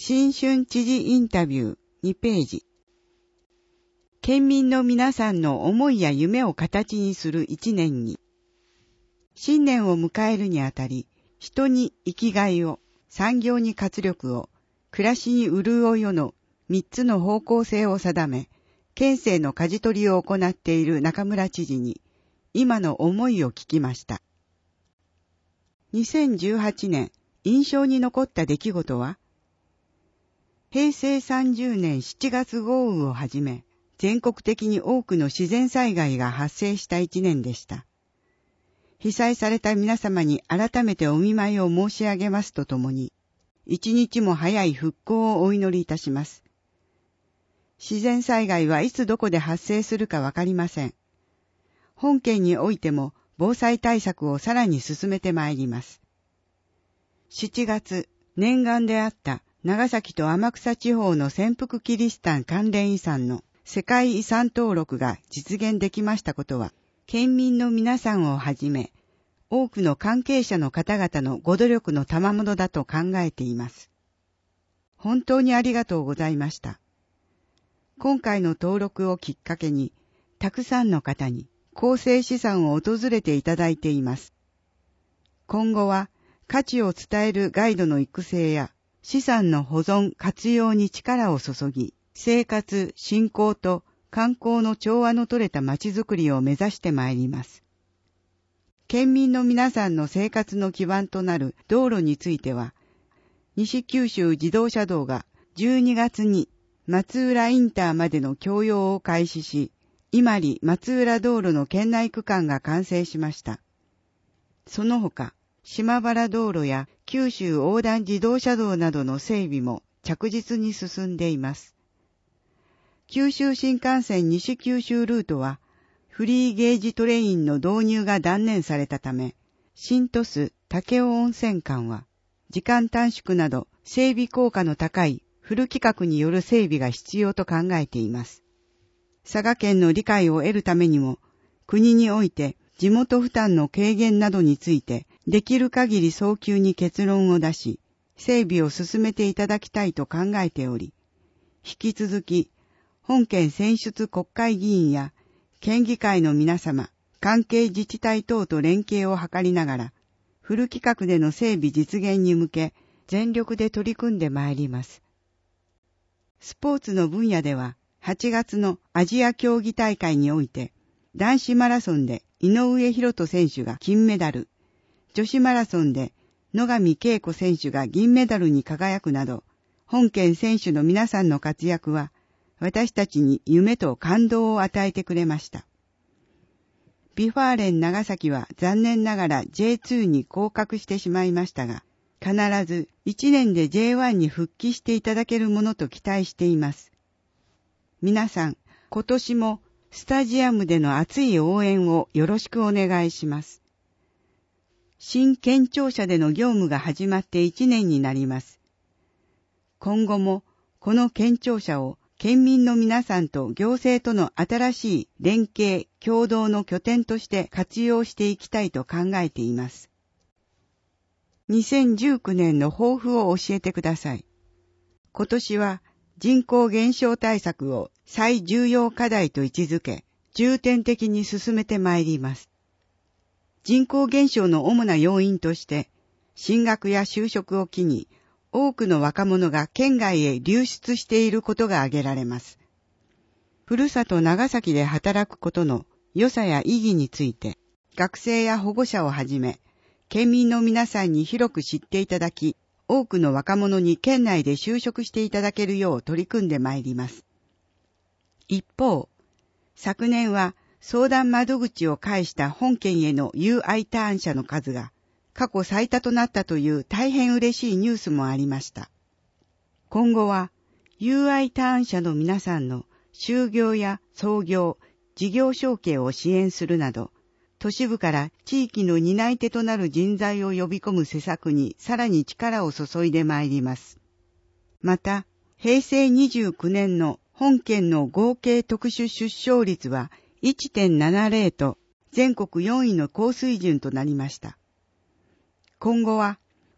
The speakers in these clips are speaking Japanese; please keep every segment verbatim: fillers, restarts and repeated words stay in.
新春知事インタビューにページ。県民の皆さんの思いや夢を形にする一年に。新年を迎えるにあたり、人に生きがいを、産業に活力を、暮らしに潤いをの三つの方向性を定め、県政の舵取りを行っている中村知事に、今の思いを聞きました。にせんじゅうはちねん、印象に残った出来事は、平成さんじゅうねんしちがつ豪雨をはじめ、全国的に多くの自然災害が発生した一年でした。被災された皆様に改めてお見舞いを申し上げますとともに、一日も早い復興をお祈りいたします。自然災害はいつどこで発生するかわかりません。本県においても防災対策をさらに進めてまいります。しちがつ、念願であった長崎と天草地方の潜伏キリシタン関連遺産の世界遺産登録が実現できましたことは、県民の皆さんをはじめ、多くの関係者の方々のご努力の賜物だと考えています。本当にありがとうございました。今回の登録をきっかけに、たくさんの方に構成資産を訪れていただいています。今後は価値を伝えるガイドの育成や資産の保存活用に力を注ぎ、生活、振興と観光の調和の取れた街づくりを目指してまいります。県民の皆さんの生活の基盤となる道路については、西九州自動車道がじゅうにがつに松浦インターまでの供用を開始し、今里松浦道路の県内区間が完成しました。その他、島原道路や九州横断自動車道などの整備も着実に進んでいます。九州新幹線西九州ルートは、フリーゲージトレインの導入が断念されたため、新鳥栖武雄温泉間は、時間短縮など整備効果の高いフル規格による整備が必要と考えています。佐賀県の理解を得るためにも、国において地元負担の軽減などについて、できる限り早急に結論を出し、整備を進めていただきたいと考えており、引き続き、本県選出国会議員や県議会の皆様、関係自治体等と連携を図りながら、フル規格での整備実現に向け、全力で取り組んでまいります。スポーツの分野では、はちがつのアジア競技大会において、男子マラソンで井上博人選手が金メダル、女子マラソンで野上恵子選手が銀メダルに輝くなど、本県選手の皆さんの活躍は、私たちに夢と感動を与えてくれました。ビファーレン長崎は残念ながら ジェイツー に降格してしまいましたが、必ずいちねんで ジェイワン に復帰していただけるものと期待しています。皆さん、今年もスタジアムでの熱い応援をよろしくお願いします。新県庁舎での業務が始まっていちねんになります。今後もこの県庁舎を県民の皆さんと行政との新しい連携、協働の拠点として活用していきたいと考えています。にせんじゅうきゅうねんの抱負を教えてください。今年は人口減少対策を最重要課題と位置づけ、重点的に進めてまいります。人口減少の主な要因として、進学や就職を機に、多くの若者が県外へ流出していることが挙げられます。ふるさと長崎で働くことの良さや意義について、学生や保護者をはじめ、県民の皆さんに広く知っていただき、多くの若者に県内で就職していただけるよう取り組んでまいります。一方、昨年は相談窓口を介した本県への ユーアイ ターン者の数が過去最多となったという大変嬉しいニュースもありました。今後は ユーアイ ターン者の皆さんの就業や創業、事業承継を支援するなど、都市部から地域の担い手となる人材を呼び込む施策にさらに力を注いでまいります。また、へいせいにじゅうきゅうねんの本県の合計特殊出生率は いってんななゼロ と全国よんいの高水準となりました。今後は、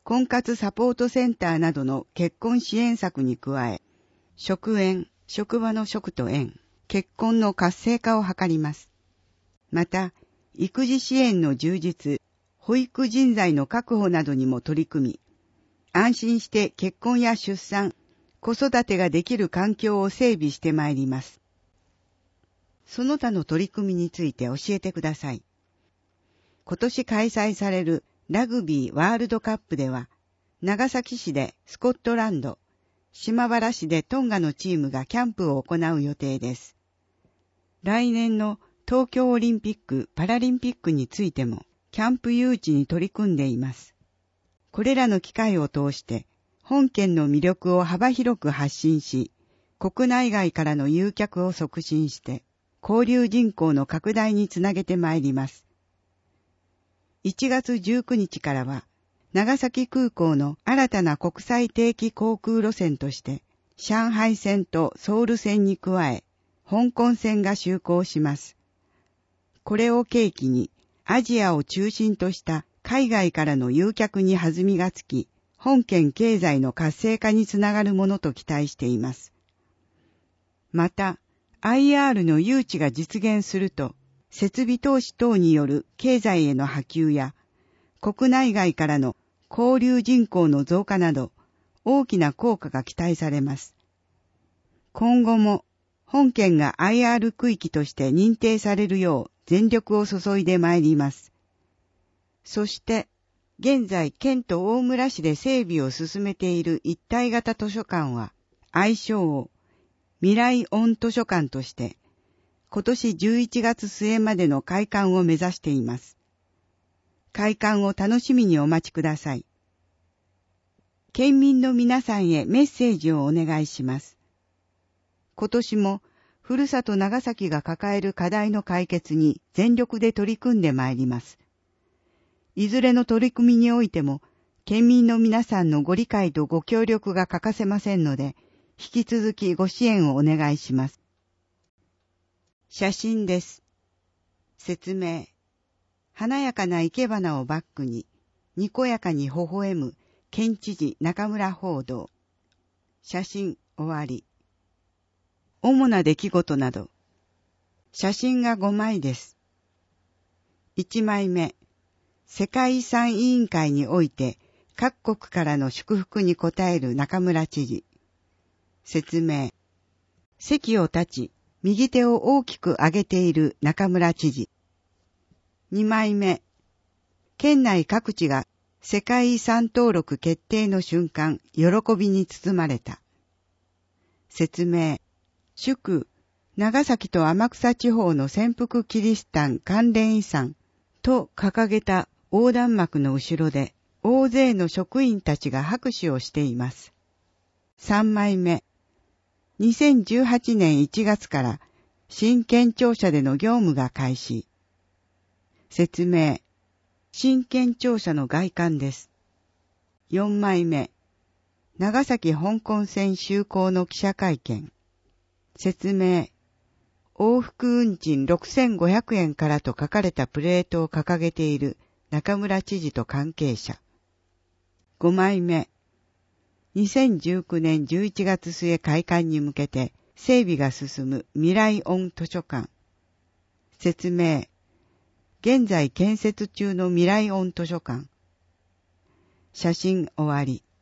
婚活サポートセンターなどの結婚支援策に加え、職縁、職場の職と縁、結婚の活性化を図ります。また、育児支援の充実、保育人材の確保などにも取り組み、安心して結婚や出産、子育てができる環境を整備してまいります。その他の取り組みについて教えてください。今年開催されるラグビーワールドカップでは、長崎市でスコットランド、島原市でトンガのチームがキャンプを行う予定です。来年の東京オリンピック・パラリンピックについても、キャンプ誘致に取り組んでいます。これらの機会を通して、本県の魅力を幅広く発信し、国内外からの誘客を促進して、交流人口の拡大につなげてまいります。いちがつじゅうくにちからは、長崎空港の新たな国際定期航空路線として、上海線とソウル線に加え、香港線が就航します。これを契機に、アジアを中心とした海外からの誘客に弾みがつき、本県経済の活性化につながるものと期待しています。また、アイアール の誘致が実現すると、設備投資等による経済への波及や、国内外からの交流人口の増加など、大きな効果が期待されます。今後も、本県が アイアール 区域として認定されるよう全力を注いでまいります。そして、現在、県と大村市で整備を進めている一体型図書館は、愛称を未来オン図書館として、今年じゅういちがつ末までの開館を目指しています。開館を楽しみにお待ちください。県民の皆さんへメッセージをお願いします。今年も、ふるさと長崎が抱える課題の解決に全力で取り組んでまいります。いずれの取り組みにおいても、県民の皆さんのご理解とご協力が欠かせませんので、引き続きご支援をお願いします。写真です。説明。華やかな生け花をバックに、にこやかに微笑む県知事中村報道。写真終わり。主な出来事など。写真がごまいです。いちまいめ。世界遺産委員会において各国からの祝福に応える中村知事。説明。席を立ち、右手を大きく上げている中村知事。にまいめ。県内各地が世界遺産登録決定の瞬間、喜びに包まれた。説明。祝、長崎と天草地方の潜伏キリシタン関連遺産と掲げた横断幕の後ろで大勢の職員たちが拍手をしています。さんまいめ。にせんじゅうはちねんいちがつから新県庁舎での業務が開始。説明。新県庁舎の外観です。よんまいめ。長崎香港線就航の記者会見。説明。往復運賃ろくせんごひゃくえんからと書かれたプレートを掲げている中村知事と関係者。ごまいめ。にせんじゅうきゅうねんじゅういちがつ末開館に向けて整備が進む未来オン図書館。説明。現在建設中の未来オン図書館。写真終わり。